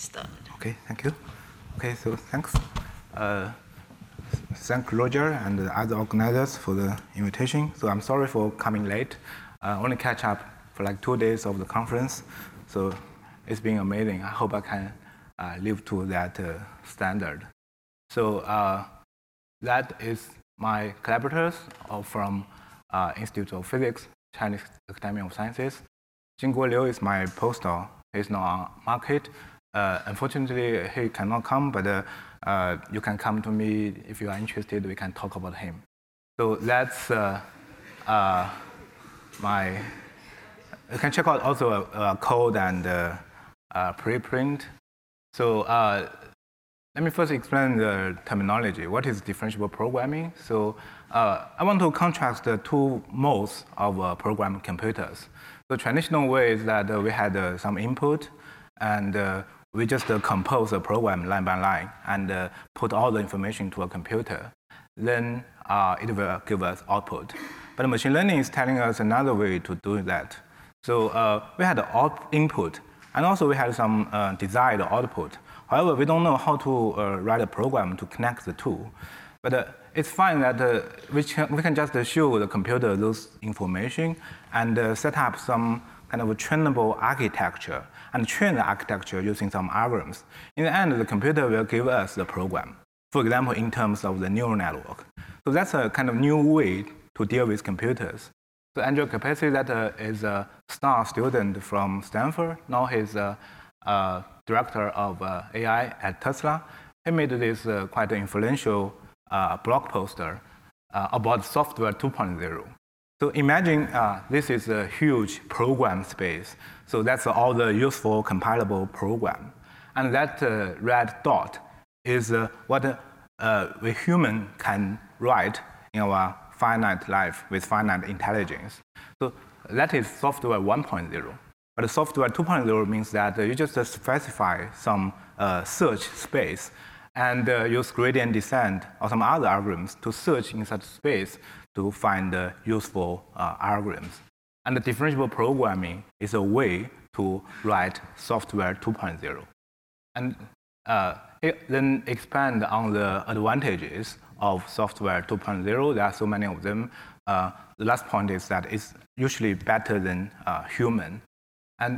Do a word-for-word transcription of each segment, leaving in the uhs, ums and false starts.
started. Okay, thank you. Okay, so thanks. Uh, thank Roger and the other organizers for the invitation. So I'm sorry for coming late. I only catch up for like two days of the conference. So it's been amazing. I hope I can uh, live to that uh, standard. So uh, that is my collaborators from uh, Institute of Physics, Chinese Academy of Sciences. Jingguo Liu is my postdoc. He's not on market. Uh, unfortunately, he cannot come, but uh, uh, you can come to me if you are interested. We can talk about him. So that's uh, uh, my. You can check out also a, a code and uh, uh, preprint. So uh, let me first explain the terminology. What is differentiable programming? So uh, I want to contrast the two modes of uh, programming computers. The traditional way is that uh, we had uh, some input, and uh, we just uh, compose a program line by line and uh, put all the information to a computer. Then uh, it will give us output. But machine learning is telling us another way to do that. So uh, we had out input, and also we had some uh, desired output. However, we don't know how to uh, write a program to connect the two. But uh, it's fine that uh, we, can, we can just show the computer those information and uh, set up some kind of a trainable architecture and train the architecture using some algorithms. In the end, the computer will give us the program, for example, in terms of the neural network. So that's a kind of new way to deal with computers. So Andrew Kapesi, that uh, is a star student from Stanford. Now he's a, a director of uh, A I at Tesla. He made this uh, quite influential uh, blog poster uh, about software two point oh. So imagine uh, this is a huge program space. So that's all the useful compilable program. And that uh, red dot is uh, what uh, a human can write in our finite life with finite intelligence. So that is software one point oh. But software two point oh means that uh, you just uh, specify some uh, search space and uh, use gradient descent or some other algorithms to search in such space to find uh, useful uh, algorithms. And the differentiable programming is a way to write software two point oh. And uh, then expand on the advantages of software two point oh. There are so many of them. Uh, the last point is that it's usually better than uh, human. And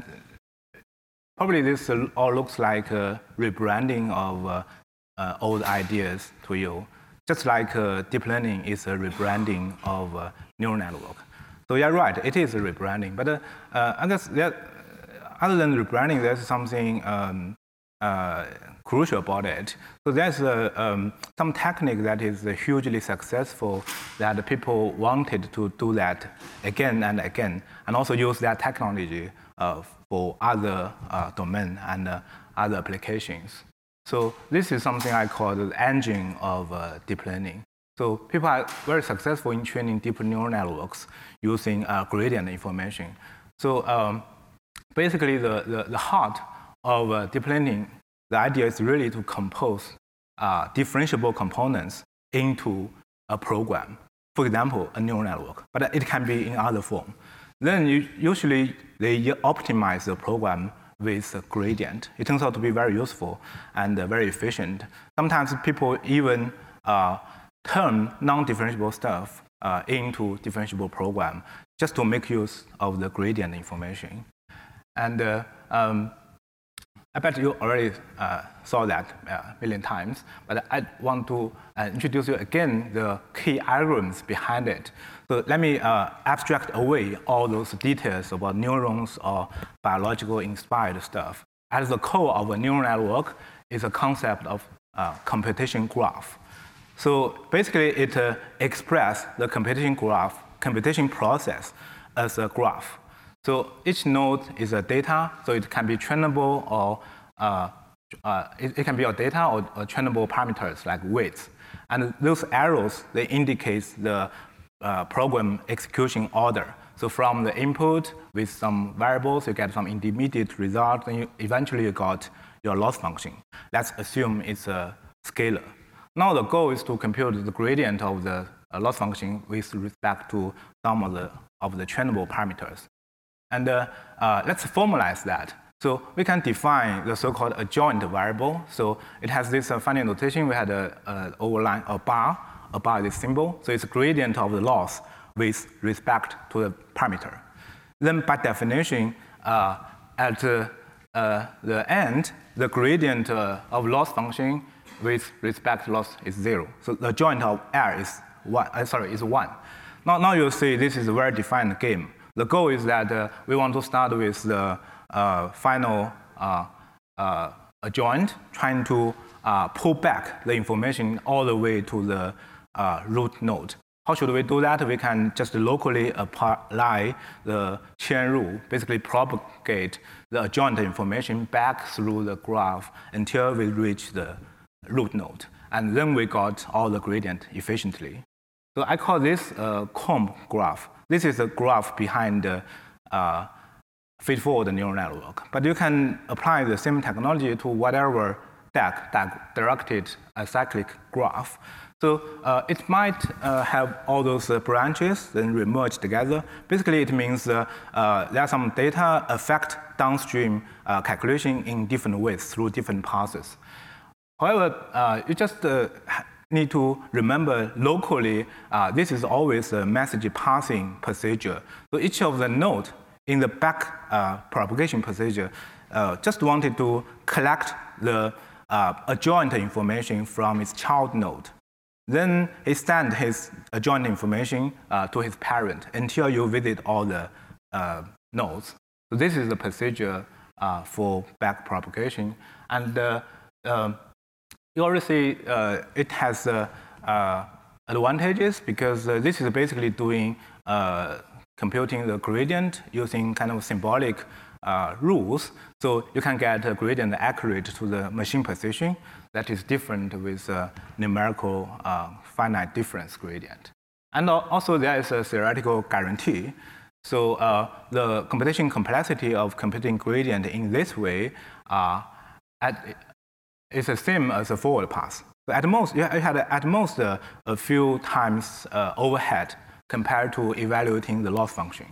probably this all looks like a rebranding of uh, uh, old ideas to you, just like uh, deep learning is a rebranding of uh, neural network. So you're right, it is a rebranding. But uh, uh, I guess there, other than rebranding, there's something um, uh, crucial about it. So there's uh, um, some technique that is uh, hugely successful that people wanted to do that again and again, and also use that technology uh, for other uh, domains and uh, other applications. So this is something I call the engine of uh, deep learning. So people are very successful in training deep neural networks using uh, gradient information. So um, basically, the, the, the heart of uh, deep learning, the idea is really to compose uh, differentiable components into a program. For example, a neural network, but it can be in other form. Then you, usually they optimize the program with a gradient. It turns out to be very useful and uh, very efficient. Sometimes people even uh, turn non-differentiable stuff uh, into differentiable program just to make use of the gradient information. And uh, um, I bet you already uh, saw that a uh, million times, but I want to uh, introduce you again the key algorithms behind it. So let me uh, abstract away all those details about neurons or biological inspired stuff. At the core of a neural network is a concept of uh, computation graph. So basically, it uh, expresses the computation graph, computation process as a graph. So each node is a data, so it can be trainable or uh, uh, it, it can be a data or, or trainable parameters like weights. And those arrows, they indicate the uh, program execution order. So from the input with some variables, you get some intermediate result, and you, eventually you got your loss function. Let's assume it's a scalar. Now the goal is to compute the gradient of the uh, loss function with respect to some of the, of the trainable parameters. And uh, uh, let's formalize that. So we can define the so-called adjoint variable. So it has this uh, funny notation. We had a, a overline, a bar. A bar is symbol. So it's a gradient of the loss with respect to the parameter. Then by definition, uh, at uh, uh, the end, the gradient uh, of loss function with respect to loss is zero. So the adjoint of R is one. Uh, sorry, is one. Now, now you see this is a very defined game. The goal is that uh, we want to start with the uh, final uh, uh, adjoint, trying to uh, pull back the information all the way to the uh, root node. How should we do that? We can just locally apply the chain rule, basically propagate the adjoint information back through the graph until we reach the root node. And then we got all the gradient efficiently. So I call this a comb graph. This is the graph behind the uh, feed-forward neural network. But you can apply the same technology to whatever D A C, directed acyclic graph. So uh, it might uh, have all those uh, branches then remerge together. Basically, it means uh, uh, there are some data affect downstream uh, calculation in different ways through different passes. However, uh, you just uh, need to remember locally, uh, this is always a message passing procedure. So each of the nodes in the back uh, propagation procedure uh, just wanted to collect the uh, adjoint information from its child node. Then he sends his adjoint information uh, to his parent until you visit all the uh, nodes. So this is the procedure uh, for back propagation. And uh, uh, you already see uh, it has uh, uh, advantages because uh, this is basically doing uh, computing the gradient using kind of symbolic uh, rules. So you can get a gradient accurate to the machine position that is different with uh, numerical uh, finite difference gradient. And also there is a theoretical guarantee. So uh, the computation complexity of computing gradient in this way uh, at, is the same as a forward pass. So at most, you had at most uh, a few times uh, overhead compared to evaluating the loss function.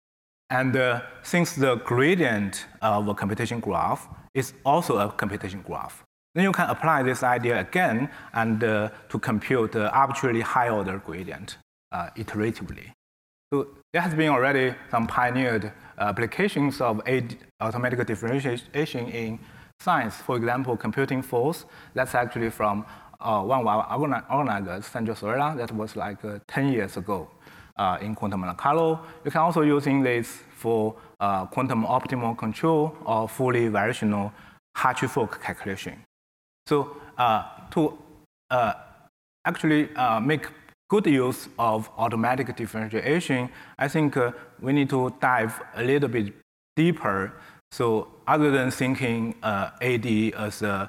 And uh, since the gradient of a computation graph is also a computation graph, then you can apply this idea again and uh, to compute the arbitrarily high order gradient uh, iteratively. So there has been already some pioneered applications of automatic differentiation in science. For example, computing force. That's actually from uh, one of our organizers, Sandro Sorella. That was like uh, ten years ago uh, in quantum Monte Carlo. You can also using this for uh, quantum optimal control or fully variational Hartree-Fock calculation. So uh, to uh, actually uh, make good use of automatic differentiation, I think uh, we need to dive a little bit deeper. So other than thinking uh, A D as a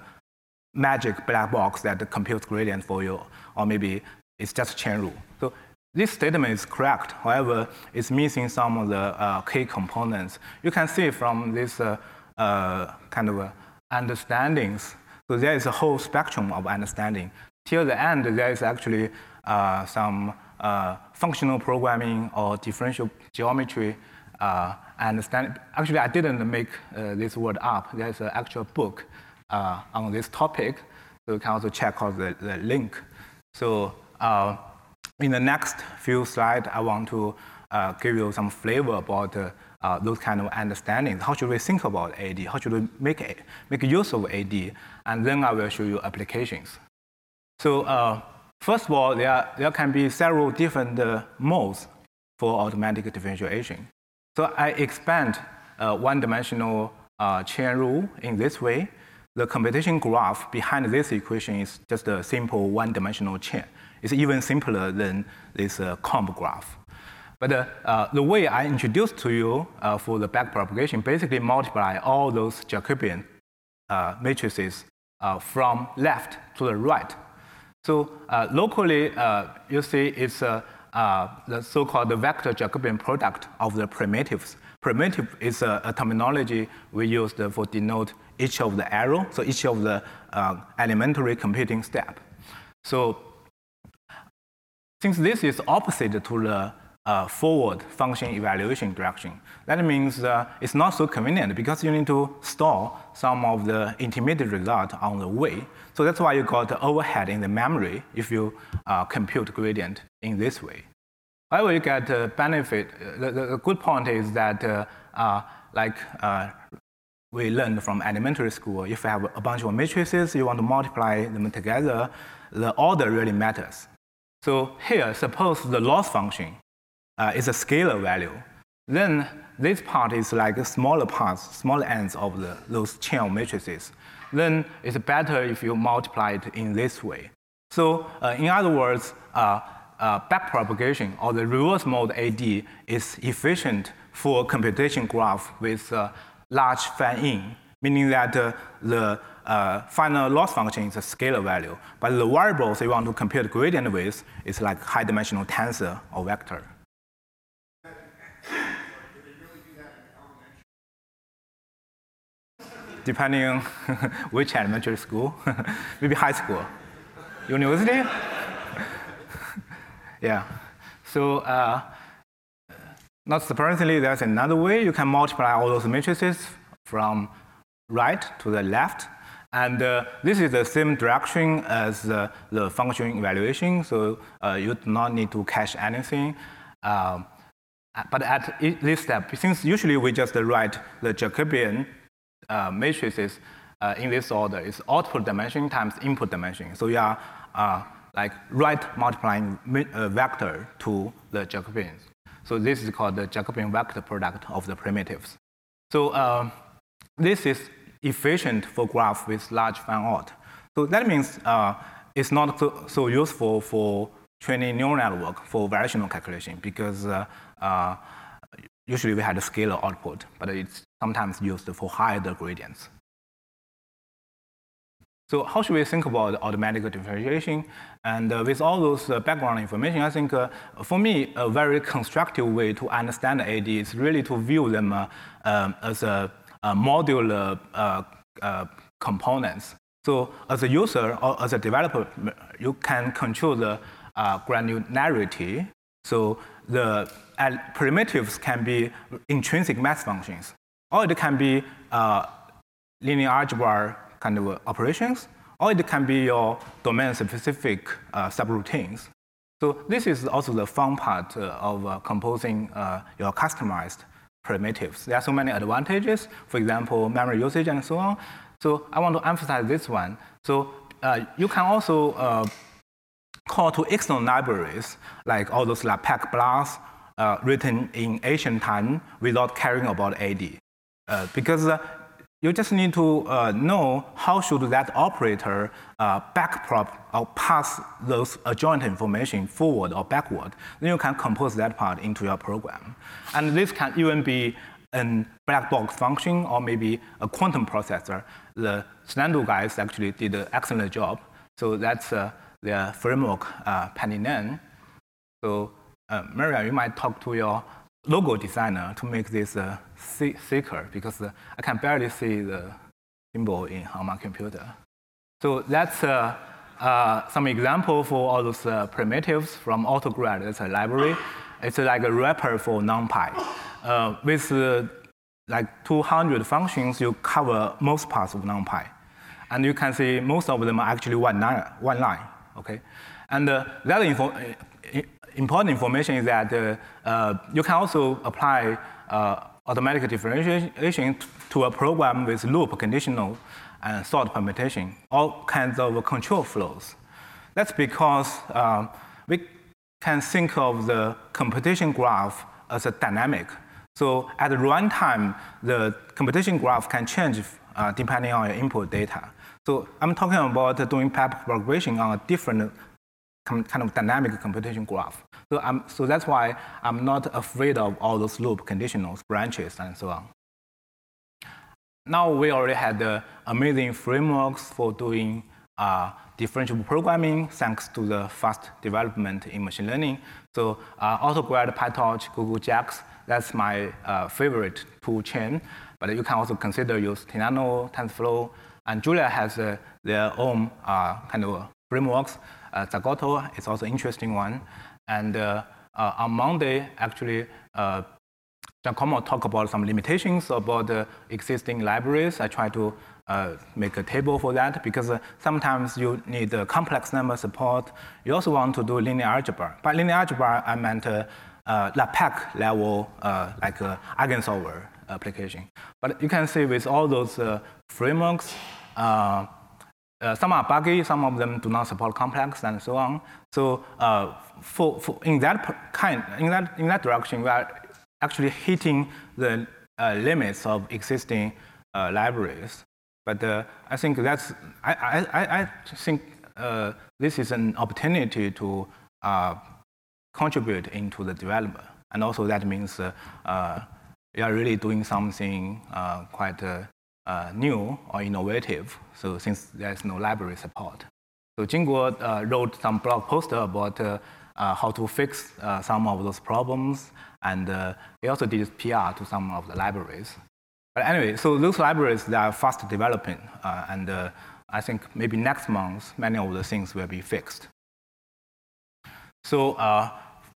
magic black box that computes gradient for you, or maybe it's just chain rule. So this statement is correct. However, it's missing some of the uh, key components. You can see from this uh, uh, kind of uh, understandings. So there is a whole spectrum of understanding. Till the end, there is actually uh, some uh, functional programming or differential geometry uh, understanding. Actually, I didn't make uh, this word up. There's an actual book uh, on this topic. So you can also check out the, the link. So uh, in the next few slides, I want to uh, give you some flavor about uh, Uh, those kind of understandings. How should we think about A D? How should we make, a, make use of A D? And then I will show you applications. So uh, first of all, there, there can be several different uh, modes for automatic differentiation. So I expand uh, one-dimensional uh, chain rule in this way. The computation graph behind this equation is just a simple one-dimensional chain. It's even simpler than this uh, comb graph. But uh, uh, the way I introduced to you uh, for the back propagation basically multiply all those Jacobian uh, matrices uh, from left to the right. So uh, locally, uh, you see it's uh, uh, the so-called vector Jacobian product of the primitives. Primitive is a, a terminology we use for denote each of the arrow, so each of the uh, elementary computing step. So since this is opposite to the uh, forward function evaluation direction. That means uh, it's not so convenient because you need to store some of the intermediate result on the way. So that's why you got the overhead in the memory if you uh, compute gradient in this way. However, you get uh, benefit. The, the good point is that uh, uh, like uh, we learned from elementary school, if you have a bunch of matrices, you want to multiply them together, the order really matters. So here, suppose the loss function uh, is a scalar value. Then this part is like smaller parts, smaller ends of the, those chain of matrices. Then it's better if you multiply it in this way. So uh, in other words, uh, uh, backpropagation or the reverse mode A D is efficient for computation graph with uh, large fan-in, meaning that uh, the uh, final loss function is a scalar value, but the variables you want to compute gradient with is like high-dimensional tensor or vector. Depending on which elementary school, maybe high school, university. Yeah. So uh, not surprisingly, there's another way you can multiply all those matrices from right to the left. And uh, this is the same direction as uh, the function evaluation, so uh, you do not need to cache anything. Um, but at this step, since usually we just write the Jacobian uh, matrices uh, in this order, it's output dimension times input dimension. So you are uh, like right multiplying uh, vector to the Jacobians. So this is called the Jacobian vector product of the primitives. So uh, this is efficient for graph with large fan-out. So that means uh, it's not so, so useful for training neural network for variational calculation because uh, uh, usually we had a scalar output, but it's sometimes used for higher gradients. So how should we think about automatic differentiation? And uh, with all those uh, background information, I think uh, for me, a very constructive way to understand A D is really to view them uh, um, as a, a modular uh, uh, components. So as a user or as a developer, you can control the uh, granularity. So the uh, primitives can be intrinsic math functions, or it can be uh, linear algebra kind of operations, or it can be your domain-specific uh, subroutines. So this is also the fun part uh, of uh, composing uh, your customized primitives. There are so many advantages, for example, memory usage and so on. So I want to emphasize this one. So uh, you can also uh, call to external libraries, like all those like P E C blocks uh, written in ancient time without caring about A D. Uh, because uh, you just need to uh, know how should that operator uh, backprop or pass those adjoint information forward or backward. Then you can compose that part into your program. And this can even be a black box function or maybe a quantum processor. The Snando guys actually did an excellent job. So that's uh, their framework, uh, Paninen. So uh, Maria, you might talk to your logo designer to make this uh, thicker because uh, I can barely see the symbol in, on my computer. So that's uh, uh, some example for all those uh, primitives from AutoGrad. That's a library. It's like a wrapper for NumPy. Uh, with uh, like two hundred functions, you cover most parts of NumPy. And you can see most of them are actually one line. One line okay? And uh, that info important information is that uh, uh, you can also apply uh, automatic differentiation to a program with loop, conditional, and sort permutation, all kinds of control flows. That's because um, we can think of the computation graph as a dynamic. So at runtime, the computation graph can change uh, depending on your input data. So I'm talking about doing path progression on a different kind of dynamic computation graph. So, I'm, so that's why I'm not afraid of all those loop conditionals, branches, and so on. Now we already had uh, amazing frameworks for doing uh, differentiable programming thanks to the fast development in machine learning. So uh, AutoGrad, PyTorch, Google JAX, that's my uh, favorite tool chain. But you can also consider use Tinano, TensorFlow, and Julia has uh, their own uh, kind of frameworks. Uh, Zagotto is also an interesting one. And uh, uh, on Monday, actually, uh, Giacomo talked about some limitations about the existing libraries. I try to uh, make a table for that because uh, sometimes you need uh, complex number support. You also want to do linear algebra. By linear algebra, I meant uh, uh, LAPACK level, uh, like uh, eigensolver application. But you can see with all those uh, frameworks, uh, uh, some are buggy, some of them do not support complex, and so on. So uh, for, for in that kind, in that in that direction, we are actually hitting the uh, limits of existing uh, libraries. But uh, I think that's I I, I think uh, this is an opportunity to uh, contribute into the development, and also that means uh, uh, we are really doing something uh, quite uh, uh, new or innovative. So since there's no library support, so Jingguo uh, wrote some blog poster about uh, uh, how to fix uh, some of those problems, and uh, he also did P R to some of the libraries. But anyway, so those libraries they are fast developing, uh, and uh, I think maybe next month many of the things will be fixed. So uh,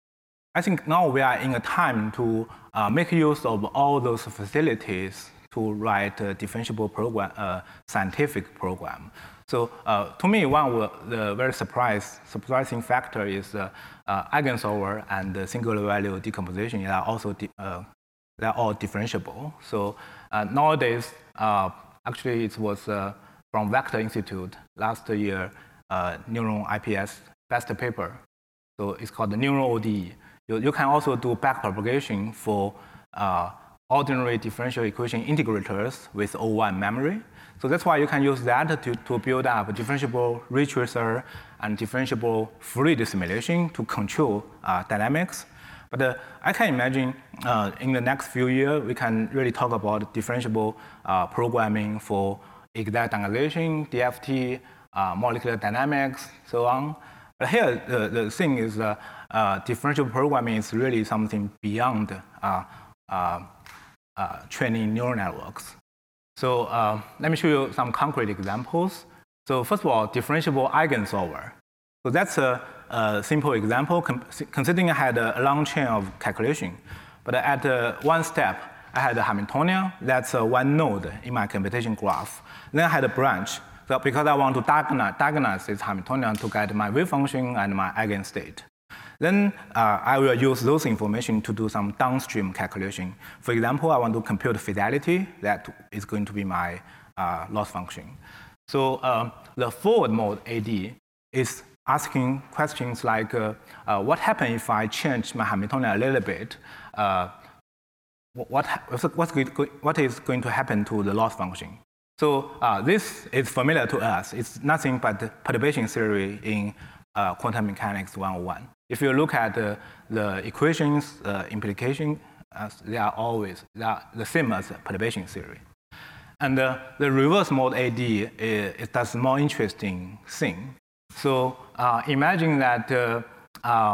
I think now we are in a time to uh, make use of all those facilities to write a differentiable program, uh, scientific program. So uh, to me, one of the very surprise, surprising factor is uh, uh, eigensolver and the singular value decomposition are also di uh, they're all differentiable. So uh, nowadays, uh, actually, it was uh, from Vector Institute last year, uh, Neuron I P S best paper. So it's called the Neuron O D E. You, you can also do backpropagation for uh, ordinary differential equation integrators with O one memory. So that's why you can use that to, to build up a differentiable ray tracer and differentiable fluid simulation to control uh, dynamics. But uh, I can imagine uh, in the next few years, we can really talk about differentiable uh, programming for exact angulation, D F T, uh, molecular dynamics, so on. But here, the, the thing is uh, uh, differentiable programming is really something beyond uh, uh, uh, training neural networks. So uh, let me show you some concrete examples. So first of all, differentiable eigensolver. So that's a, a simple example, considering I had a long chain of calculation. But at uh, one step, I had a Hamiltonian. That's uh, one node in my computation graph. Then I had a branch. So because I want to diagonalize, diagonalize this Hamiltonian to get my wave function and my eigenstate. Then uh, I will use those information to do some downstream calculation. For example, I want to compute fidelity. That is going to be my uh, loss function. So uh, the forward mode A D is asking questions like, uh, uh, what happens if I change my Hamiltonian a little bit? Uh, what, what's, what is going to happen to the loss function? So uh, this is familiar to us. It's nothing but perturbation theory in uh, quantum mechanics one oh one. If you look at uh, the equations, uh, implication, uh, they are always they are the same as perturbation theory. And uh, the reverse mode A D is, is does more interesting thing. So uh, imagine that uh, uh,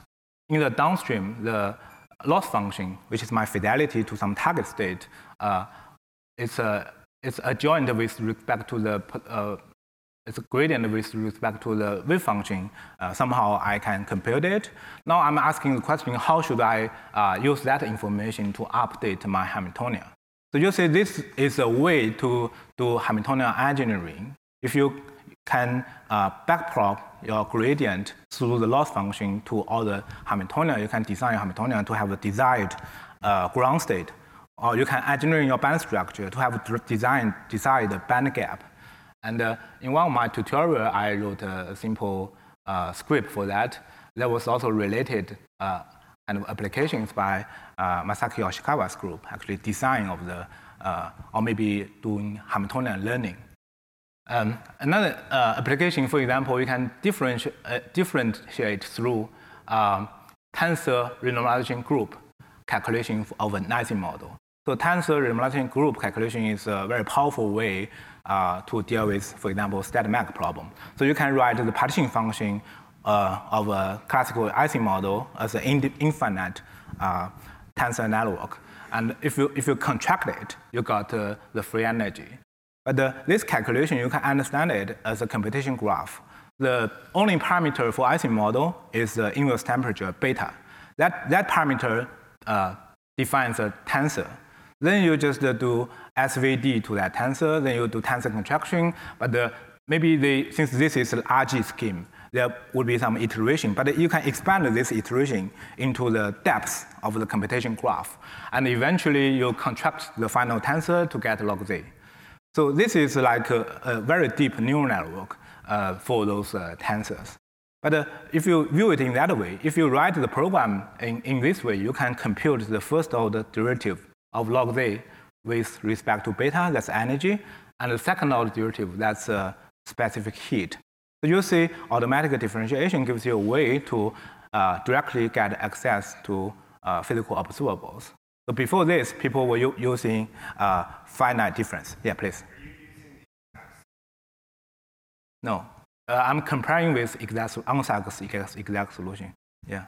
in the downstream, the loss function, which is my fidelity to some target state, uh, it's a it's adjoint with respect to the uh, it's a gradient with respect to the wave function. Uh, somehow I can compute it. Now I'm asking the question: how should I uh, use that information to update my Hamiltonian? So you see, this is a way to do Hamiltonian engineering. If you can uh, backprop your gradient through the loss function to all the Hamiltonian, you can design your Hamiltonian to have a desired uh, ground state. Or you can engineer your band structure to have a design, desired band gap. And uh, in one of my tutorials, I wrote a simple uh, script for that. That was also related uh, kind of applications by uh, Masaki Yoshikawa's group, actually design of the, uh, or maybe doing Hamiltonian learning. Um, another uh, application, for example, you can differentiate, uh, differentiate through um, tensor renormalization group calculation of an Ising model. So tensor renormalization group calculation is a very powerful way uh, to deal with, for example, StatMech problem. So you can write the partition function uh, of a classical Ising model as an infinite uh, tensor network. And if you, if you contract it, you got uh, the free energy. But uh, this calculation, you can understand it as a computation graph. The only parameter for Ising model is the inverse temperature, beta. that, that parameter uh, defines a tensor. Then you just uh, do S V D to that tensor, then you do tensor contraction, but the, maybe they, since this is an R G scheme, there would be some iteration, but you can expand this iteration into the depth of the computation graph, and eventually you contract the final tensor to get log Z. So this is like a, a very deep neural network uh, for those uh, tensors. But uh, if you view it in that way, if you write the program in, in this way, you can compute the first order derivative of log Z with respect to beta, that's energy, and the second order derivative, that's uh, specific heat. So you see automatic differentiation gives you a way to uh, directly get access to uh, physical observables. So before this, people were using uh, finite difference. Yeah, please. No, uh, I'm comparing with exact Ansatz exact, exact solution. Yeah.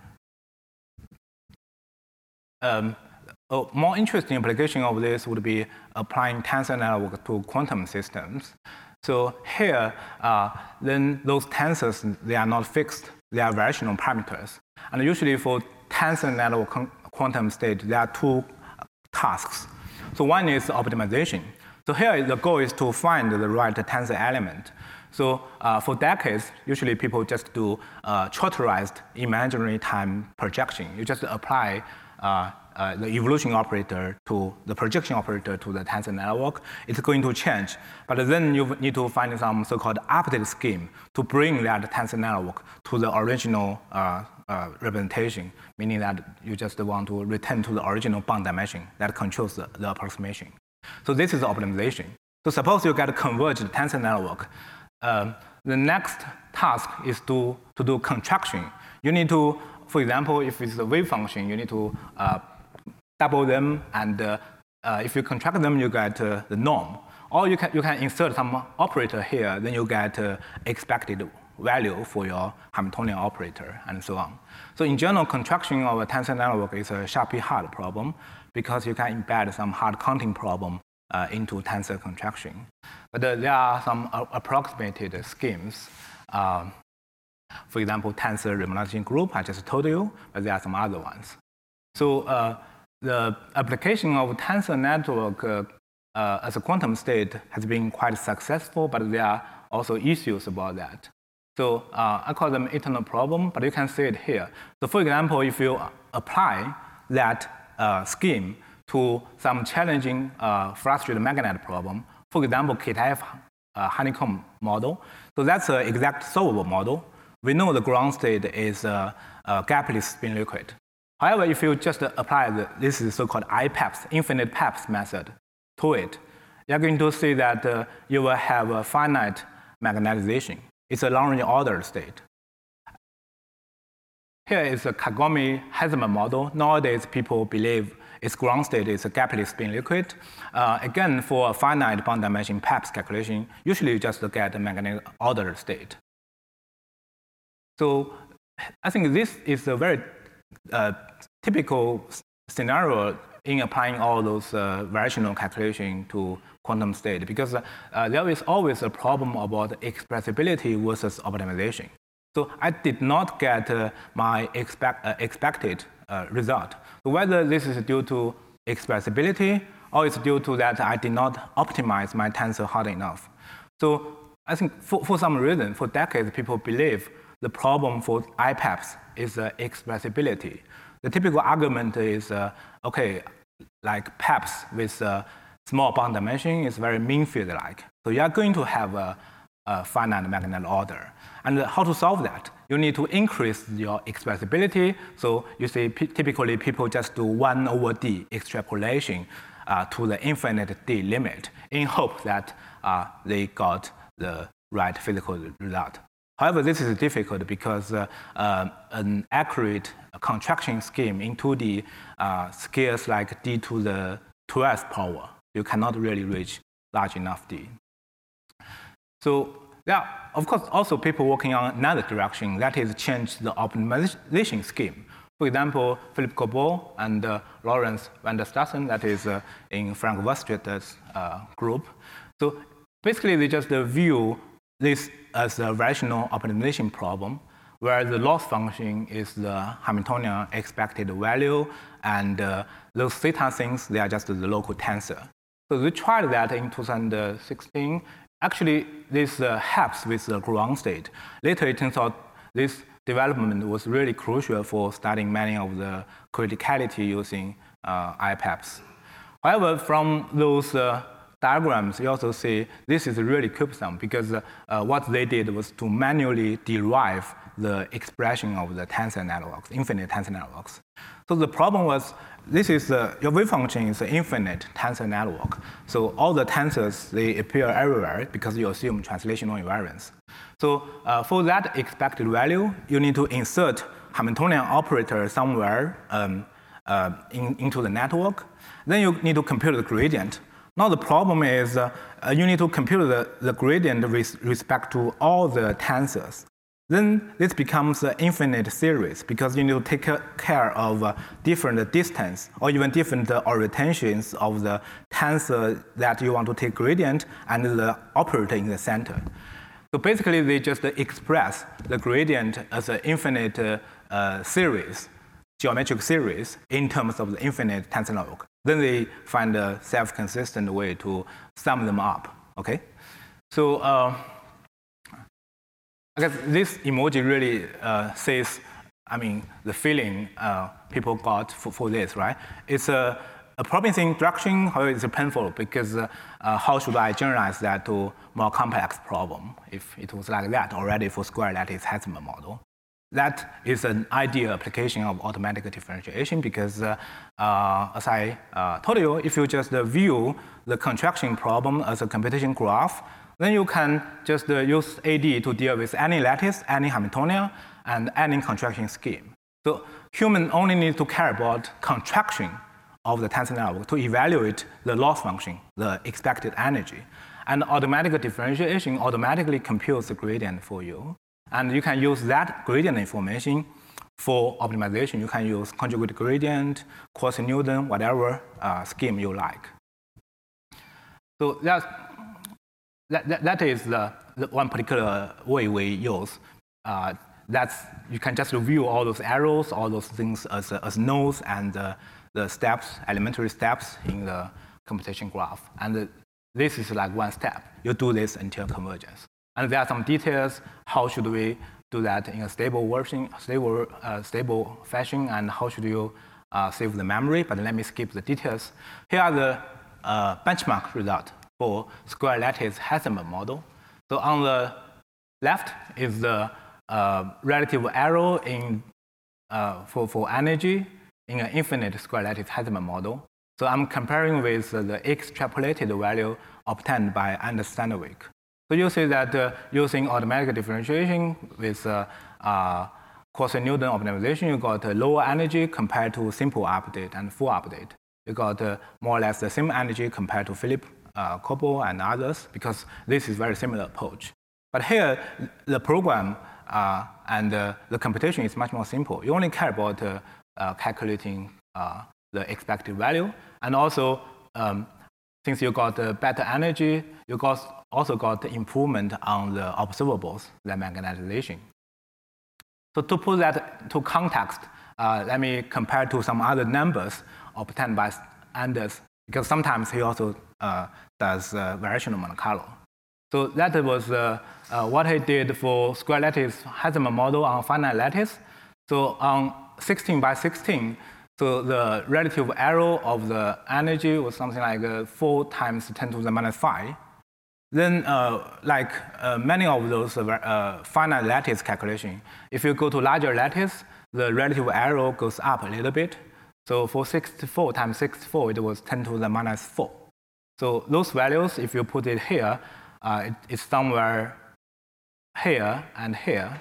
Um, a more interesting application of this would be applying tensor network to quantum systems. So here, uh, then those tensors, they are not fixed, they are variational parameters. And usually for tensor network quantum state, there are two tasks. So one is optimization. So here the goal is to find the right tensor element. So uh, for decades, usually people just do uh, trotterized imaginary time projection. You just apply uh, uh, the evolution operator to the projection operator to the tensor network. It's going to change. But then you need to find some so-called update scheme to bring that tensor network to the original uh, uh, representation, meaning that you just want to return to the original bound dimension that controls the, the approximation. So this is optimization. So suppose you get a converged tensor network. Um, the next task is to, to do contraction. You need to, for example, if it's a wave function, you need to uh, double them, and uh, uh, if you contract them, you get uh, the norm. Or you can, you can insert some operator here, then you get uh, expected value for your Hamiltonian operator, and so on. So in general, contraction of a tensor network is a Sharpe-Hart problem, because you can embed some hard counting problem uh, into tensor contraction. But uh, there are some uh, approximated schemes. Um, for example, tensor renormalization group, I just told you, but there are some other ones. So uh, the application of tensor network uh, uh, as a quantum state has been quite successful, but there are also issues about that. So uh, I call them eternal problem, but you can see it here. So for example, if you apply that uh, scheme to some challenging uh, frustrated magnet problem, for example, K T F uh, honeycomb model, so that's an exact solvable model. We know the ground state is a, a gapless spin liquid. However, if you just apply the, this is so-called I PAPS, infinite PAPS method, to it, you're going to see that uh, you will have a finite magnetization. It's a long-range ordered state. Here is a Kagome-Heisman model. Nowadays, people believe its ground state is a gapless spin liquid. Uh, again, for a finite bound dimension PAPS calculation, usually you just get a magnetic ordered state. So I think this is a very uh, typical scenario in applying all those uh, variational calculation to quantum state, because uh, there is always a problem about expressibility versus optimization. So I did not get uh, my expect, uh, expected uh, result. So whether this is due to expressibility or it's due to that I did not optimize my tensor hard enough. So I think for, for some reason, for decades, people believe the problem for I PAPS is uh, expressibility. The typical argument is, uh, okay, like PAPS with a small bound dimension is very mean field-like. So you are going to have a, a finite magnet order. And how to solve that? You need to increase your expressibility. So you see, typically people just do one over d extrapolation uh, to the infinite d limit in hope that uh, they got the right physical result. However, this is difficult because uh, uh, an accurate contraction scheme in two D uh, scales like d to the twelfth power. You cannot really reach large enough d. So there are, of course, also people working on another direction, that is change the optimization scheme. For example, Philip Gobot and uh, Lawrence van der Stassen, that is uh, in Frank Westreiter's uh, group. So basically, they just uh, view this as a rational optimization problem where the loss function is the Hamiltonian expected value, and uh, those theta things, they are just the local tensor. So we tried that in two thousand sixteen. Actually, this uh, helps with the ground state. Later, it turns out this development was really crucial for studying many of the criticality using uh, I PAPS. However, from those uh, diagrams, you also see this is really cumbersome because uh, uh, what they did was to manually derive the expression of the tensor networks, infinite tensor networks. So the problem was, this is uh, your wave function is an infinite tensor network. So all the tensors, they appear everywhere because you assume translational invariance. So uh, for that expected value, you need to insert Hamiltonian operator somewhere um, uh, in, into the network. Then you need to compute the gradient. Now the problem is uh, uh, you need to compute the, the gradient with respect to all the tensors. Then this becomes an infinite series because you need to take care of uh, different distance or even different uh, orientations of the tensor that you want to take gradient and the operator in the center. So basically, they just express the gradient as an infinite uh, uh, series, geometric series, in terms of the infinite tensor network. Then they find a self-consistent way to sum them up. Okay, so. Uh, I guess this emoji really uh, says, I mean, the feeling uh, people got for, for this, right? It's a, a promising introduction, however, it's painful because uh, uh, how should I generalize that to more complex problem if it was like that already for square lattice Hasselmann model? That is an ideal application of automatic differentiation because, uh, uh, as I uh, told you, if you just uh, view the contraction problem as a computation graph, then you can just uh, use A D to deal with any lattice, any Hamiltonian, and any contraction scheme. So human only need to care about contraction of the tensor network to evaluate the loss function, the expected energy. And automatic differentiation automatically computes the gradient for you. And you can use that gradient information for optimization. You can use conjugate gradient, Quasi-Newton, whatever uh, scheme you like. So that's That, that, that is the, the one particular way we use. Uh, that's, you can just review all those arrows, all those things as, as nodes and uh, the steps, elementary steps in the computation graph. And uh, this is like one step. You do this until convergence. And there are some details. How should we do that in a stable version, stable, uh, stable fashion, and how should you uh, save the memory? But let me skip the details. Here are the uh, benchmark results for square lattice Hasselmann model. So on the left is the uh, relative arrow in, uh, for, for energy in an infinite square lattice Hasselmann model. So I'm comparing with uh, the extrapolated value obtained by Anders Sandvik. So you see that uh, using automatic differentiation with uh, uh, Quasi-Newton optimization, you got a lower energy compared to simple update and full update. You got uh, more or less the same energy compared to Philip Uh, Koppel and others, because this is very similar approach. But here, the program uh, and uh, the computation is much more simple. You only care about uh, uh, calculating uh, the expected value, and also um, since you got uh, better energy, you got also got improvement on the observables, the magnetization. So to put that to context, uh, let me compare to some other numbers obtained by Anders, because sometimes he also uh, does uh, variational Monte Carlo. So that was uh, uh, what he did for square lattice Hasselmann model on finite lattice. So on sixteen by sixteen, so the relative arrow of the energy was something like uh, four times ten to the minus five. Then, uh, like uh, many of those uh, finite lattice calculation, if you go to larger lattice, the relative arrow goes up a little bit. So for sixty-four times sixty-four, it was ten to the minus four. So those values, if you put it here, uh, it, it's somewhere here and here.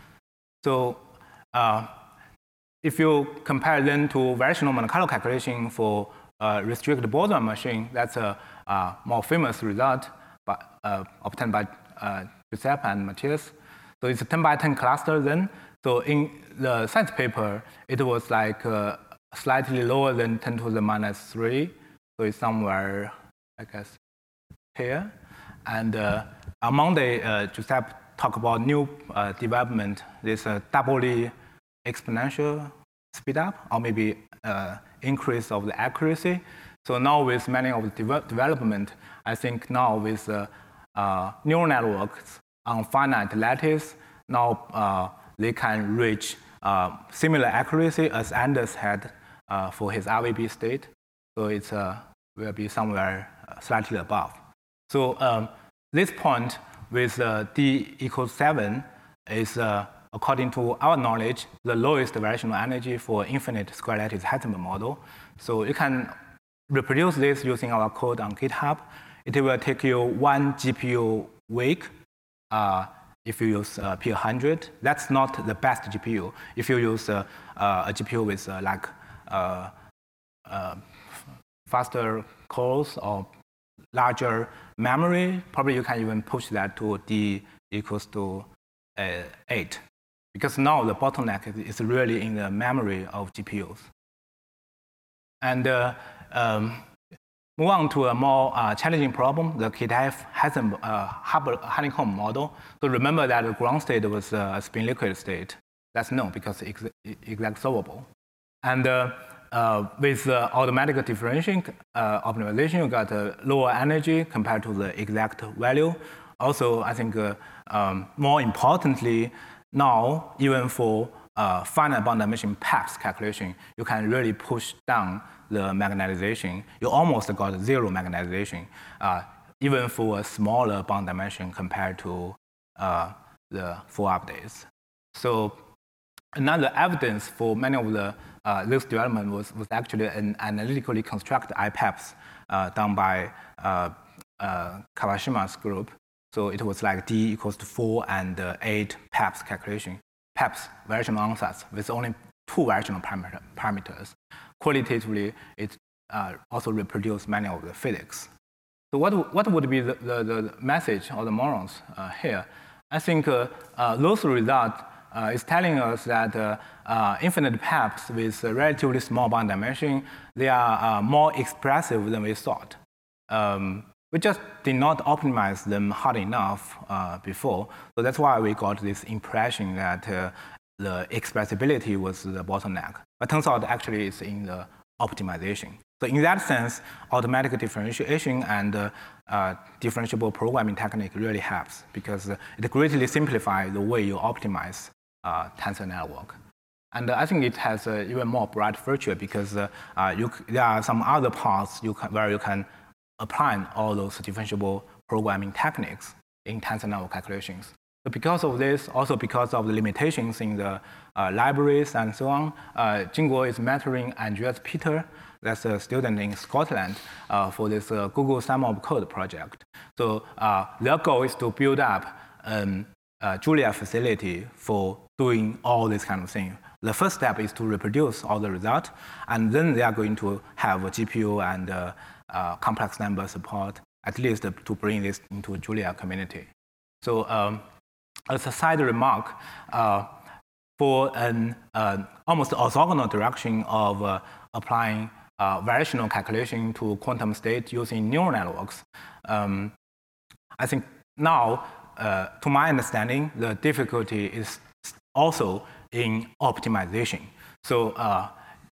So uh, if you compare them to variational Monte Carlo calculation for uh, restricted Boltzmann machine, that's a uh, more famous result, but uh, obtained by uh, Giuseppe and Matthias. So it's a ten by ten cluster then. So in the science paper, it was like uh, slightly lower than ten to the minus three. So it's somewhere, I guess, here. And uh, on Monday, uh, Giuseppe talk about new uh, development, there's a doubly exponential speed up, or maybe uh, increase of the accuracy. So now with many of the de development, I think now with uh, uh, neural networks on finite lattice, now uh, they can reach uh, similar accuracy as Anders had uh, for his R V B state. So it uh, will be somewhere slightly above. So um, this point with uh, d equals seven is, uh, according to our knowledge, the lowest variational energy for infinite square lattice Heisenberg model. So you can reproduce this using our code on GitHub. It will take you one G P U week uh, if you use uh, P one hundred. That's not the best G P U. If you use uh, uh, a G P U with uh, like uh, uh, faster cores or larger memory, probably you can even push that to d equals to uh, eight. Because now the bottleneck is really in the memory of G P Us. And uh, um, move on to a more uh, challenging problem, the K T F Heisenberg uh, Hubbard honeycomb model. So remember that the ground state was a spin liquid state. That's known because it's exact solvable. And uh, uh, with uh, automatic differentiation uh, optimization, you got a lower energy compared to the exact value. Also, I think uh, um, more importantly, now even for uh, finite bound dimension P A P S calculation, you can really push down the magnetization. You almost got zero magnetization, uh, even for a smaller bound dimension compared to uh, the full updates. So another evidence for many of the uh, this development was, was actually an analytically constructed I P A P S uh, done by uh, uh, Kawashima's group. So it was like d equals to four and uh, eight P A P S calculation. P A P S variational ansatz with only two variational parameter, parameters. Qualitatively, it uh, also reproduced many of the physics. So what, what would be the, the, the message or the morals uh, here? I think uh, uh, those results uh, is telling us that uh, uh, infinite P A P S with a relatively small bound dimension, they are uh, more expressive than we thought. Um, we just did not optimize them hard enough uh, before. So that's why we got this impression that uh, the expressibility was the bottleneck. But turns out actually it's in the optimization. So in that sense, automatic differentiation and uh, uh, differentiable programming technique really helps because uh, it greatly simplifies the way you optimize uh, tensor network. And uh, I think it has uh, even more bright future because uh, uh, you, there are some other parts you can, where you can apply all those differentiable programming techniques in tensor network calculations. So because of this, also because of the limitations in the uh, libraries and so on, uh, Jingguo is mentoring Andreas Peter, that's a student in Scotland, uh, for this uh, Google Summer of Code project. So uh, their goal is to build up um, a Julia facility for doing all this kind of thing. The first step is to reproduce all the results, and then they are going to have a G P U and uh, uh, complex number support, at least to bring this into Julia community. So um, as a side remark, uh, for an uh, almost orthogonal direction of uh, applying uh, variational calculation to quantum state using neural networks, um, I think now, uh, to my understanding, the difficulty is also in optimization. So uh,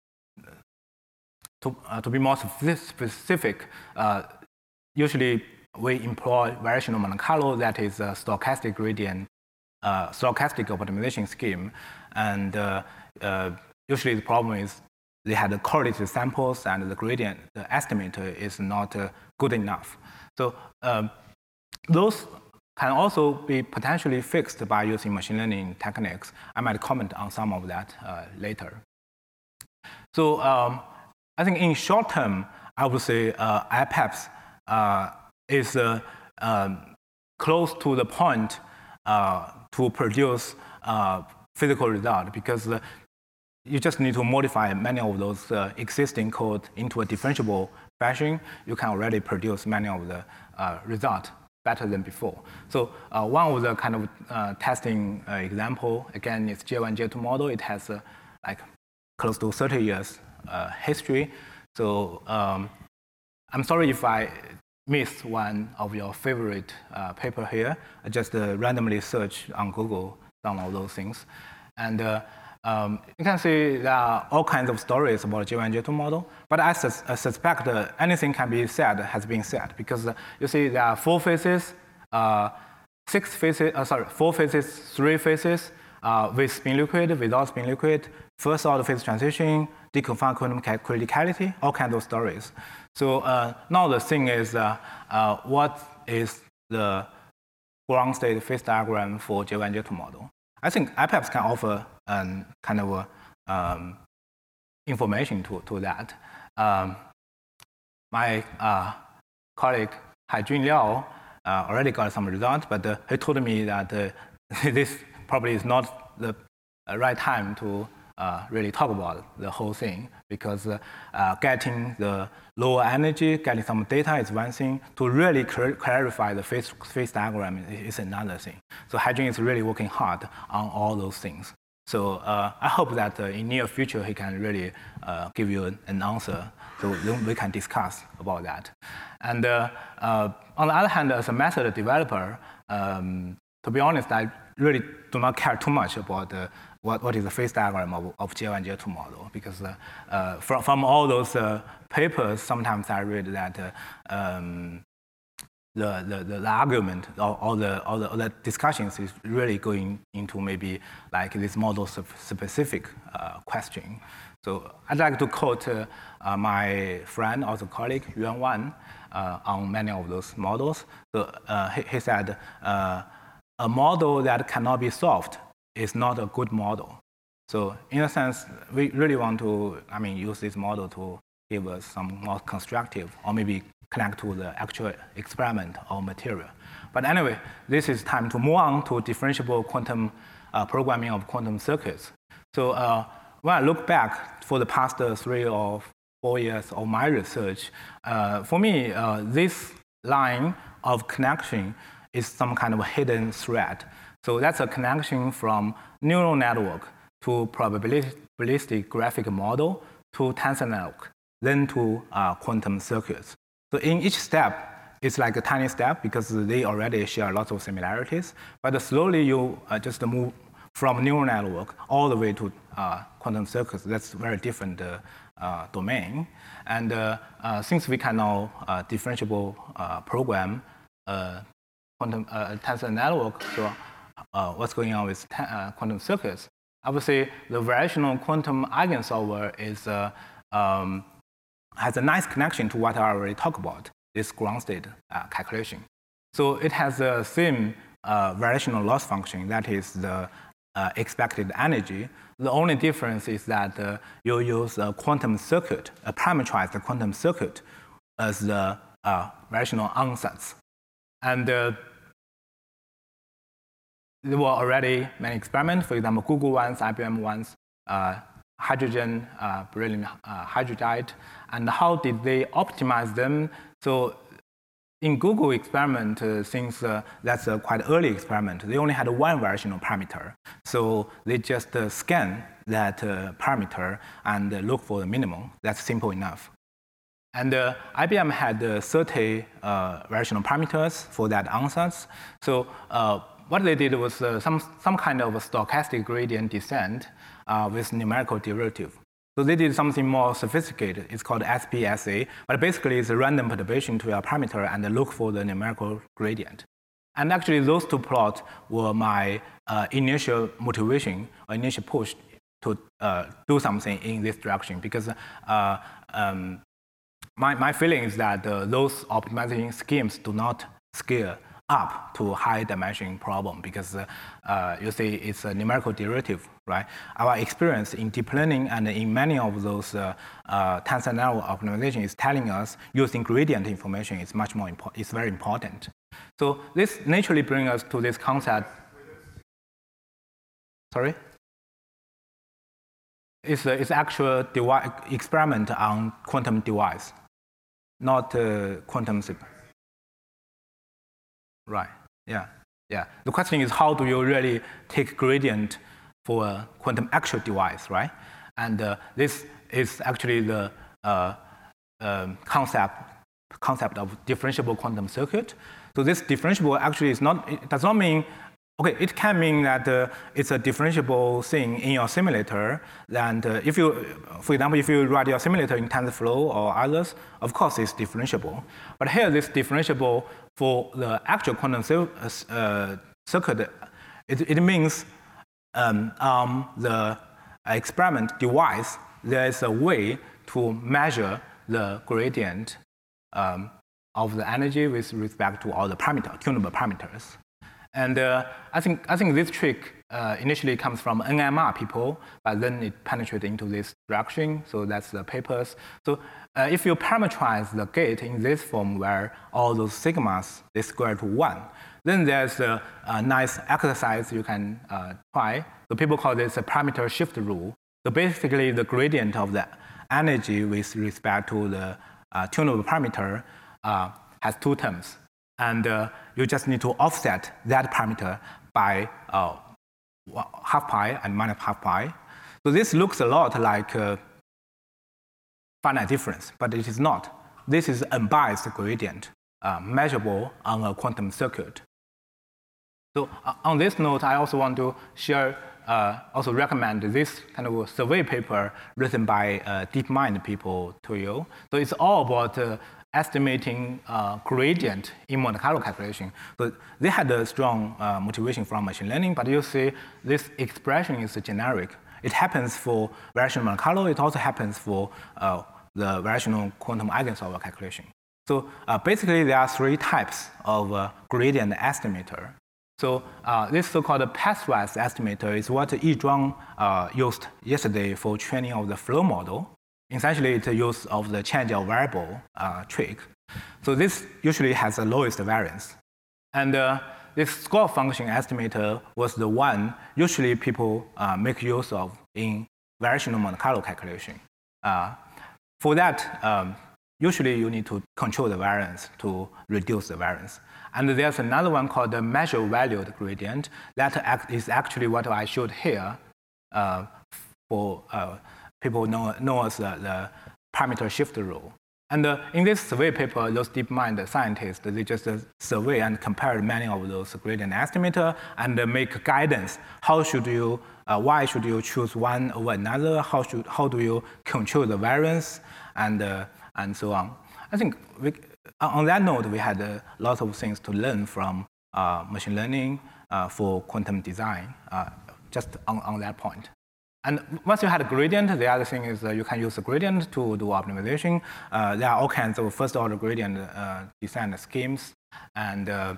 to, uh, to be more specific, uh, usually we employ variational Monte Carlo, that is a stochastic gradient, uh, stochastic optimization scheme. And uh, uh, usually the problem is they had the correlated samples and the gradient, the estimate is not uh, good enough. So um, those can also be potentially fixed by using machine learning techniques. I might comment on some of that uh, later. So um, I think in short term, I would say uh, I P A P S uh, is uh, um, close to the point uh, to produce uh, physical result because uh, you just need to modify many of those uh, existing code into a differentiable fashion. You can already produce many of the uh, results better than before. So uh, one of the kind of uh, testing uh, example, again, is J one J two model. It has uh, like close to thirty years uh, history. So um, I'm sorry if I miss one of your favorite uh, paper here, just uh, randomly search on Google some of those things. And uh, um, you can see there are all kinds of stories about J one, J two model, but I, sus I suspect uh, anything can be said has been said, because uh, you see there are four phases, uh, six phases, uh, sorry, four phases, three phases, uh, with spin liquid, without spin liquid, first order phase transition, deconfined quantum criticality, all kinds of stories. So uh, now the thing is, uh, uh, what is the ground state phase diagram for J one, J two model? I think I PAPS can offer um, kind of a, um, information to, to that. Um, my uh, colleague Haijun Liao uh, already got some results, but uh, he told me that uh, this probably is not the right time to uh, really talk about the whole thing, because uh, uh, getting the lower energy, getting some data is one thing. To really cl clarify the phase, phase diagram is, is another thing. So Haijun is really working hard on all those things. So uh, I hope that uh, in near future he can really uh, give you an, an answer, so then we can discuss about that. And uh, uh, on the other hand, as a method developer, um, to be honest, I really do not care too much about uh, what, what is the phase diagram of, of J one, J two model, because uh, uh, from, from all those uh, papers, sometimes I read that uh, um, the, the, the argument, all, all, the, all, the, all the discussions is really going into maybe like this model specific uh, question. So I'd like to quote uh, uh, my friend, also colleague, Yuan Wan, uh, on many of those models. So uh, he, he said, uh, a model that cannot be solved is not a good model. So in a sense, we really want to, I mean, use this model to give us some more constructive, or maybe connect to the actual experiment or material. But anyway, this is time to move on to differentiable quantum uh, programming of quantum circuits. So uh, when I look back for the past uh, three or four years of my research, uh, for me, uh, this line of connection is some kind of a hidden thread. So that's a connection from neural network to probabilistic graphic model to tensor network, then to uh, quantum circuits. So in each step, it's like a tiny step because they already share lots of similarities. But slowly you uh, just move from neural network all the way to uh, quantum circuits. That's a very different uh, uh, domain. And uh, uh, since we can now uh, differentiable uh, program uh, quantum uh, tensor network, so uh, what's going on with uh, quantum circuits? Obviously, the variational quantum eigensolver is uh, um, has a nice connection to what I already talked about, this ground state uh, calculation. So it has the same uh, variational loss function, that is the uh, expected energy. The only difference is that uh, you use a quantum circuit, a parameterized quantum circuit, as the uh, variational ansatz. And uh, there were already many experiments, for example, Google ones, I B M ones, uh, hydrogen, uh, beryllium uh, hydride, and how did they optimize them? So in Google experiment, uh, since uh, that's a quite early experiment, they only had one variational parameter. So they just uh, scan that uh, parameter and uh, look for the minimum. That's simple enough. And uh, I B M had uh, thirty uh, variational parameters for that ansatz. So uh, what they did was uh, some, some kind of a stochastic gradient descent uh, with numerical derivative. So they did something more sophisticated. It's called S P S A, but basically it's a random perturbation to your parameter and look for the numerical gradient. And actually those two plots were my uh, initial motivation, or initial push to uh, do something in this direction, because uh, um, my, my feeling is that uh, those optimization schemes do not scale up to high dimension problem, because uh, uh, you see it's a numerical derivative, right? Our experience in deep learning and in many of those uh, uh, tensor network optimization is telling us using gradient information is much more important. It's very important. So this naturally brings us to this concept. Sorry? It's a, it's actual device, experiment on quantum device, not uh, quantum. Right, yeah, yeah. The question is, how do you really take gradient for a quantum actual device, right? And uh, this is actually the uh, um, concept concept of differentiable quantum circuit. So this differentiable actually is not, it does not mean, okay, it can mean that uh, it's a differentiable thing in your simulator. And uh, if you, for example, if you write your simulator in TensorFlow or others, of course it's differentiable. But here, this differentiable for the actual quantum uh, circuit, it, it means um, um, the experiment device, there is a way to measure the gradient um, of the energy with respect to all the parameter, tunable parameters. And uh, I think I think this trick uh, initially comes from N M R people, but then it penetrated into this direction. So that's the papers. So uh, if you parameterize the gate in this form, where all those sigmas they square to one, then there's a, a nice exercise you can uh, try. So people call this a parameter shift rule. So basically, the gradient of the energy with respect to the uh, tunable parameter uh, has two terms. And uh, you just need to offset that parameter by uh, half pi and minus half pi. So this looks a lot like uh, finite difference, but it is not. This is unbiased gradient, uh, measurable on a quantum circuit. So uh, on this note, I also want to share, uh, also recommend this kind of survey paper written by uh, DeepMind people to you. So it's all about uh, estimating uh, gradient in Monte Carlo calculation. So they had a strong uh, motivation from machine learning, but you see this expression is generic. It happens for variational Monte Carlo. It also happens for uh, the variational quantum eigensolver calculation. So uh, basically, there are three types of uh, gradient estimator. So uh, this so-called pathwise estimator is what Yi Zhuang uh, used yesterday for training of the flow model. Essentially, it's a use of the change of variable uh, trick. So this usually has the lowest variance. And uh, this score function estimator was the one usually people uh, make use of in variational Monte Carlo calculation. Uh, for that, um, usually you need to control the variance to reduce the variance. And there's another one called the measure valued gradient. That is actually what I showed here uh, for uh, people know, know as uh, the parameter shift rule. And uh, in this survey paper, those DeepMind scientists, they just uh, survey and compare many of those gradient estimator and uh, make guidance. How should you, uh, why should you choose one over another? How, should, how do you control the variance? And, uh, and so on. I think we, on that note, we had uh, lots of things to learn from uh, machine learning uh, for quantum design, uh, just on, on that point. And once you had a gradient, the other thing is uh, you can use a gradient to do optimization. Uh, there are all kinds of first-order gradient uh, descent schemes. And uh,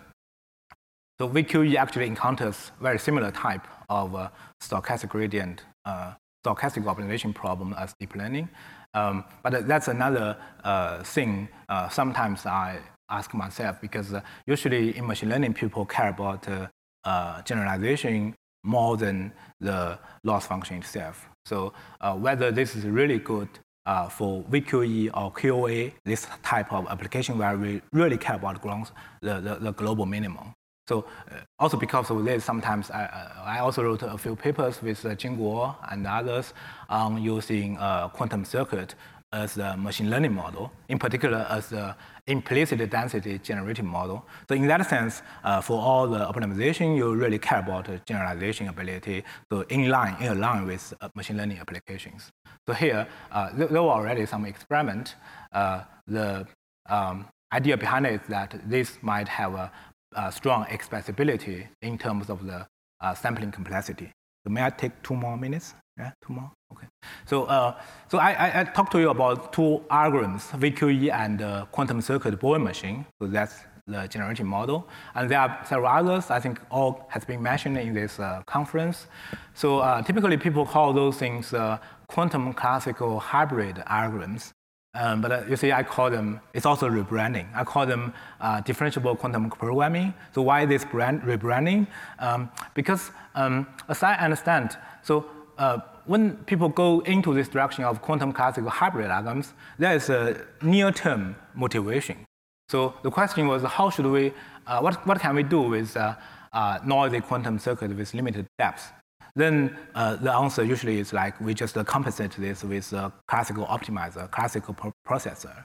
so V Q E actually encounters very similar type of uh, stochastic gradient, uh, stochastic optimization problem as deep learning. Um, but that's another uh, thing uh, sometimes I ask myself, because uh, usually in machine learning, people care about uh, uh, generalization more than the loss function itself. So uh, whether this is really good uh, for V Q E or Q O A, this type of application where we really care about grounds, the, the, the global minimum. So uh, also because of this, sometimes I, I also wrote a few papers with uh, Jing Guo and others on using uh, quantum circuit as a machine learning model, in particular as an implicit density generating model. So in that sense, uh, for all the optimization, you really care about uh, generalization ability, so in line, in line with uh, machine learning applications. So here, uh, there, there were already some experiment. Uh, the um, idea behind it is that this might have a Uh, strong expressibility in terms of the uh, sampling complexity. So may I take two more minutes? Yeah, two more. Okay. So, uh, so I, I, I talked to you about two algorithms, V Q E and uh, quantum circuit Boole machine. So that's the generative model, and there are several others. I think all has been mentioned in this uh, conference. So uh, typically, people call those things uh, quantum classical hybrid algorithms. Um, but uh, you see, I call them, it's also rebranding. I call them uh, differentiable quantum programming. So why this brand rebranding? Um, because um, as I understand, so uh, when people go into this direction of quantum classical hybrid algorithms, there is a near-term motivation. So the question was, how should we, uh, what, what can we do with uh, uh, noisy quantum circuit with limited depth? Then uh, the answer usually is like we just uh, compensate this with a classical optimizer, classical pro processor.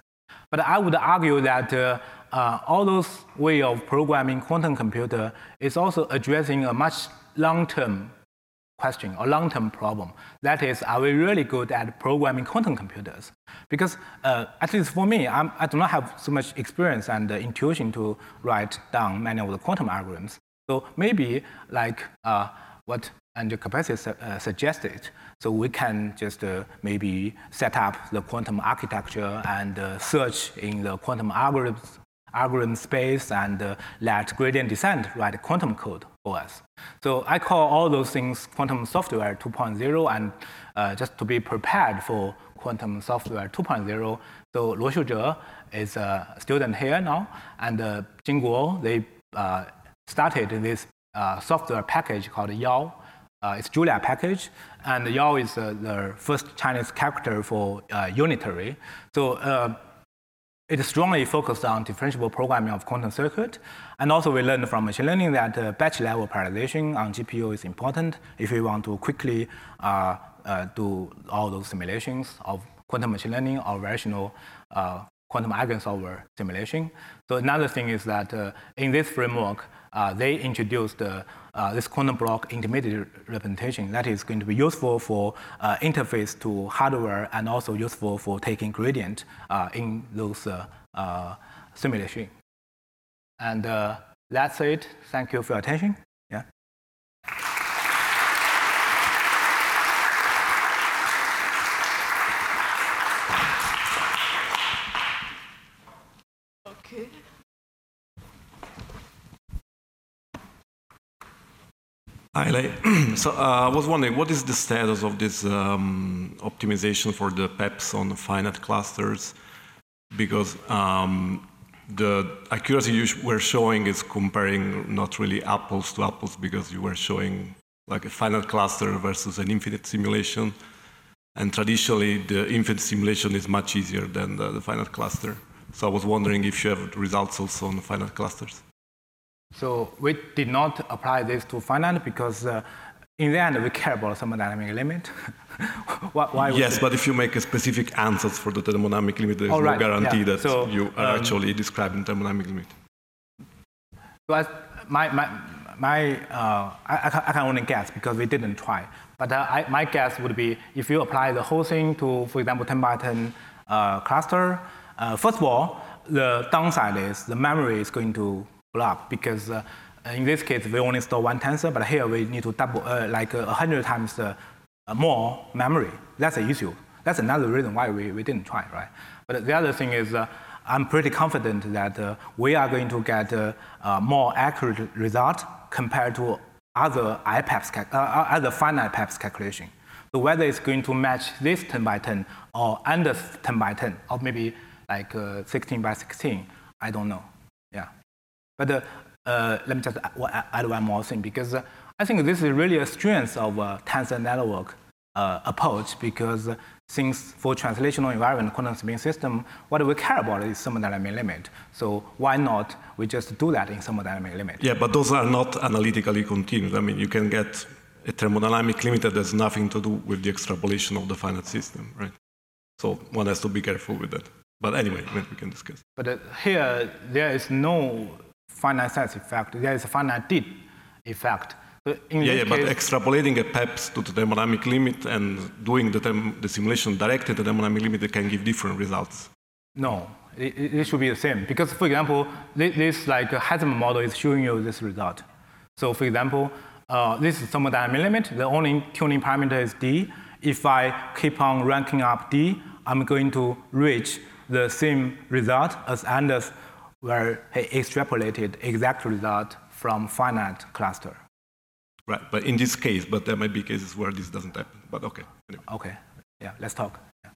But I would argue that uh, uh, all those way of programming quantum computer is also addressing a much long-term question or long-term problem. That is, are we really good at programming quantum computers? Because uh, at least for me, I'm, I do not have so much experience and uh, intuition to write down many of the quantum algorithms. So maybe like uh, what Andrew Capacci su uh, suggested, so we can just uh, maybe set up the quantum architecture and uh, search in the quantum algorithms algorithm space and uh, let gradient descent write quantum code for us. So I call all those things quantum software two point oh, and uh, just to be prepared for quantum software two point oh. So Luo Xiuzhe is a student here now, and uh, Jing Guo, they uh, started this uh, software package called Yao. Uh, it's Julia package, and Yao is uh, the first Chinese character for uh, unitary. So uh, it is strongly focused on differentiable programming of quantum circuit. And also we learned from machine learning that uh, batch level parallelization on G P U is important if we want to quickly uh, uh, do all those simulations of quantum machine learning or variational uh, quantum eigensolver simulation. So another thing is that uh, in this framework, uh, they introduced uh, uh, this quantum block intermediate representation that is going to be useful for uh, interface to hardware and also useful for taking gradient uh, in those uh, uh, simulation. And uh, that's it. Thank you for your attention. Yeah. Okay. Hi, Lei. So uh, I was wondering, what is the status of this um, optimization for the P E Ps on finite clusters? Because um, the accuracy you were showing is comparing not really apples to apples, because you were showing like a finite cluster versus an infinite simulation. And traditionally, the infinite simulation is much easier than the, the finite cluster. So I was wondering if you have results also on finite clusters. So we did not apply this to finite because uh, in the end we care about thermodynamic limit. why, why yes, but if you make a specific answers for the thermodynamic limit, there is oh, no right. guarantee yeah. that so, you are um, actually describing thermodynamic limit. But my, my, my, uh, I, I can only guess because we didn't try. But uh, I, my guess would be if you apply the whole thing to, for example, ten by ten uh, cluster, uh, first of all, the downside is the memory is going to blow up because uh, in this case, we only store one tensor, but here we need to double, uh, like a uh, hundred times uh, more memory. That's an issue. That's another reason why we, we didn't try, right? But the other thing is, uh, I'm pretty confident that uh, we are going to get uh, uh, more accurate result compared to other I P E Ps, uh, other finite P E Ps calculation. So whether it's going to match this ten by ten or under ten by ten, or maybe like uh, sixteen by sixteen, I don't know. Yeah. But uh, uh, let me just add one more thing, because uh, I think this is really a strength of uh, tensor network uh, approach, because uh, since for translational environment quantum spin system, what we care about is thermodynamic limit. So why not we just do that in thermodynamic limit? Yeah, but those are not analytically continuous. I mean, you can get a thermodynamic limit that has nothing to do with the extrapolation of the finite system, right? So one has to be careful with that. But anyway, we can discuss. But uh, here, there is no finite size effect. There is a finite did effect. So in yeah, this yeah case, but extrapolating a P E Ps to the thermodynamic limit and doing the, the simulation directly to the thermodynamic limit, they can give different results. No, it, it should be the same. Because, for example, this, this like Heisman model is showing you this result. So, for example, uh, this is thermodynamic limit. The only tuning parameter is d. If I keep on ranking up d, I'm going to reach the same result as Anders, where he extrapolated exact result from finite cluster. Right, but in this case, but there might be cases where this doesn't happen. But okay. Anyway. Okay, yeah, let's talk. Yeah.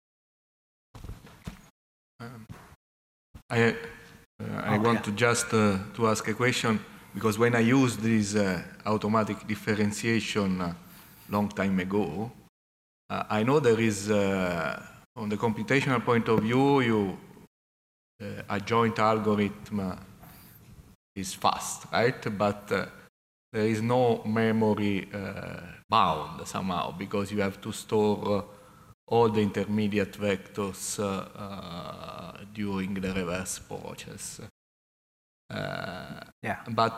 Um, I, uh, I oh, want yeah. to just uh, to ask a question, because when I used this uh, automatic differentiation uh, long time ago, uh, I know there is, uh, on the computational point of view, you uh, a joint algorithm is fast, right? But uh, there is no memory uh, bound somehow, because you have to store uh, all the intermediate vectors uh, uh, during the reverse process. Uh, yeah. But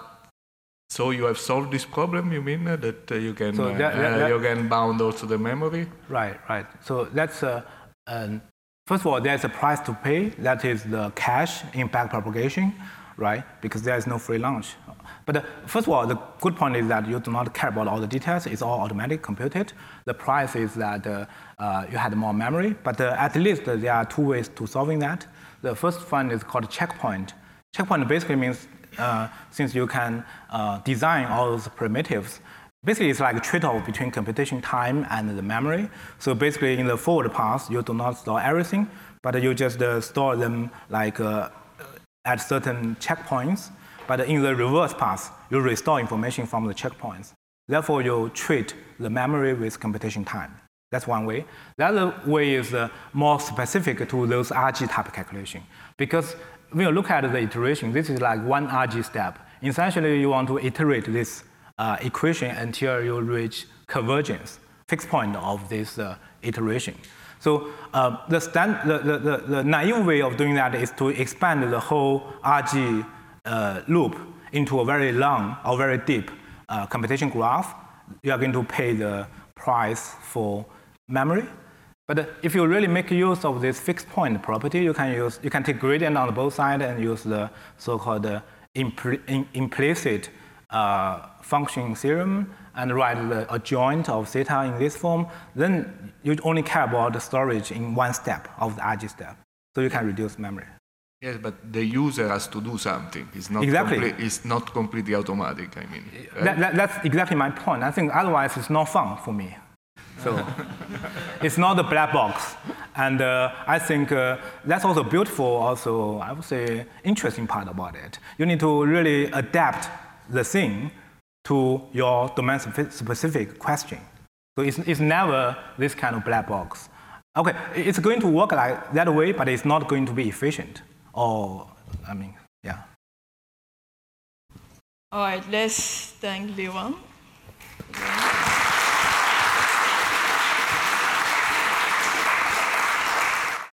so you have solved this problem, you mean, uh, that uh, you can So that, that, uh, that, you can bound also the memory? Right, right. So that's, uh, um, first of all, there's a price to pay. That is the cache in backpropagation, right? Because there is no free lunch. But uh, first of all, the good point is that you do not care about all the details. It's all automatic computed. The price is that uh, uh, you had more memory. But uh, at least uh, there are two ways to solving that. The first one is called checkpoint. Checkpoint basically means uh, since you can uh, design all those primitives, basically it's like a trade-off between computation time and the memory. So basically in the forward pass, you do not store everything, but you just uh, store them like uh, at certain checkpoints. But in the reverse pass, you restore information from the checkpoints. Therefore, you treat the memory with computation time. That's one way. The other way is uh, more specific to those R G type calculation. Because when you look at the iteration, this is like one R G step. Essentially, you want to iterate this uh, equation until you reach convergence, fixed point of this uh, iteration. So uh, the, stand, the, the, the, the naive way of doing that is to expand the whole R G uh, loop into a very long or very deep uh, computation graph. You are going to pay the price for memory. But uh, if you really make use of this fixed point property, you can use you can take gradient on both sides and use the so-called uh, impl in, implicit uh, function theorem and write the adjoint of theta in this form. Then you only care about the storage in one step of the R G step, so you can reduce memory. Yes, but the user has to do something. It's not exactly. complete, it's not completely automatic. I mean, right? that, that, that's exactly my point. I think otherwise it's not fun for me. So it's not a black box, and uh, I think uh, that's also beautiful. Also, I would say interesting part about it. You need to really adapt the thing to your domain-specific question. So it's, it's never this kind of black box. Okay, it's going to work like that way, but it's not going to be efficient. Or, I mean, yeah. All right, let's thank Liwan.